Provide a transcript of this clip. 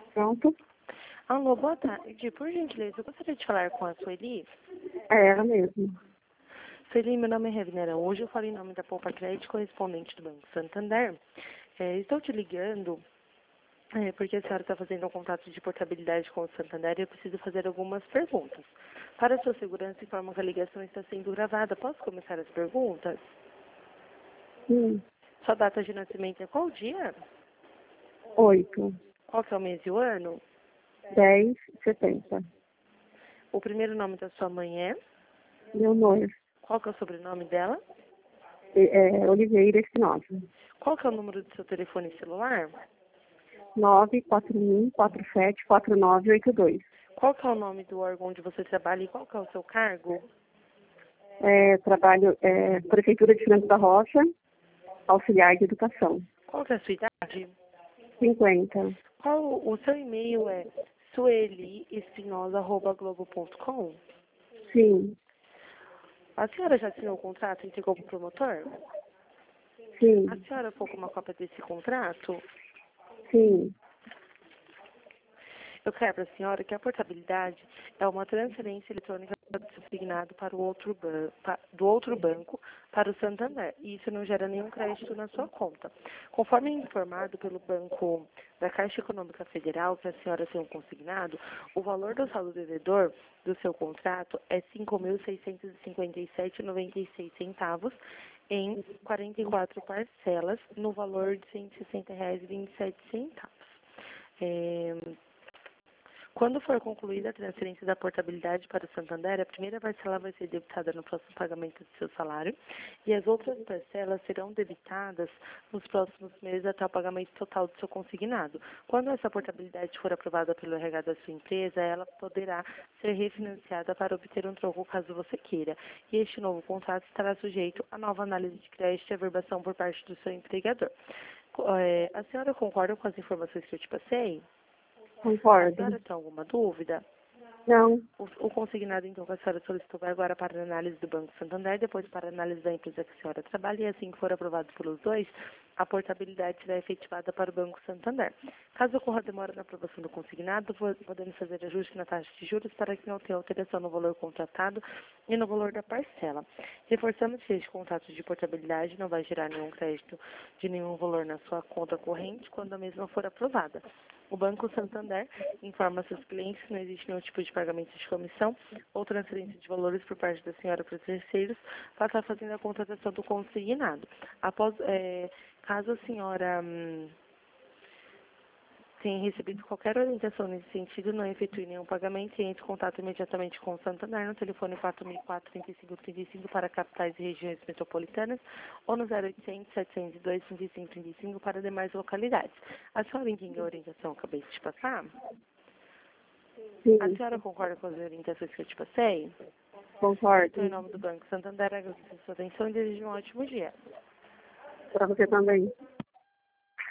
Pronto? Alô, boa tarde. Por gentileza, eu gostaria de falar com a Sueli. É ela mesmo. Sueli, meu nome é Revina Araújo, eu falo em nome da Poupa Crédito, correspondente do Banco Santander. Estou te ligando porque a senhora está fazendo um contrato de portabilidade com o Santander e eu preciso fazer algumas perguntas. Para a sua segurança, informo que a ligação está sendo gravada. Posso começar as perguntas? Sim. Sua data de nascimento é qual dia? 8, Qual que é o mês e o ano? 10, 70. O primeiro nome da sua mãe é? Leonor. Qual que é o sobrenome dela? Oliveira Espinosa. Qual que é o número do seu telefone celular? 941474982. Qual que é o nome do órgão onde você trabalha e qual que é o seu cargo? Trabalho Prefeitura de Franco da Rocha, auxiliar de educação. Qual que é a sua idade? 50. Qual o seu e-mail é sueliespinosa@globo.com? Sim. A senhora já assinou o contrato e entregou para o promotor? Sim. A senhora ficou com uma cópia desse contrato? Sim. Eu quero para a senhora que a portabilidade é uma transferência eletrônica designado para o do outro banco para o Santander, e isso não gera nenhum crédito na sua conta. Conforme informado pelo Banco da Caixa Econômica Federal, que a senhora tem um consignado, o valor do saldo devedor do seu contrato é R$ 5.657,96 em 44 parcelas, no valor de R$ 160,27. Quando for concluída a transferência da portabilidade para o Santander, a primeira parcela vai ser debitada no próximo pagamento do seu salário e as outras parcelas serão debitadas nos próximos meses até o pagamento total do seu consignado. Quando essa portabilidade for aprovada pelo RH da sua empresa, ela poderá ser refinanciada para obter um troco caso você queira. E este novo contrato estará sujeito a nova análise de crédito e averbação por parte do seu empregador. A senhora concorda com as informações que eu te passei? A Concordo. senhora tem alguma dúvida? Não. O consignado, então, que a senhora solicitou vai agora para a análise do Banco Santander, depois para a análise da empresa que a senhora trabalha, e assim que for aprovado pelos dois, a portabilidade será efetivada para o Banco Santander. Caso ocorra demora na aprovação do consignado, podemos fazer ajuste na taxa de juros para que não tenha alteração no valor contratado e no valor da parcela. Reforçamos que este contrato de portabilidade não vai gerar nenhum crédito de nenhum valor na sua conta corrente quando a mesma for aprovada. O Banco Santander informa seus clientes que não existe nenhum tipo de pagamento de comissão ou transferência de valores por parte da senhora para terceiros para estar fazendo a contratação do consignado. Caso a senhora tenha recebido qualquer orientação nesse sentido, não efetue nenhum pagamento e entre em contato imediatamente com o Santander no telefone 4004-3535 para capitais e regiões metropolitanas ou no 0800-702-3535 para demais localidades. A senhora entendeu a orientação que eu acabei de te passar? Sim. A senhora concorda com as orientações que eu te passei? Concordo. Então, em nome do Banco Santander, agradeço a sua atenção e desejo um ótimo dia. Para você também.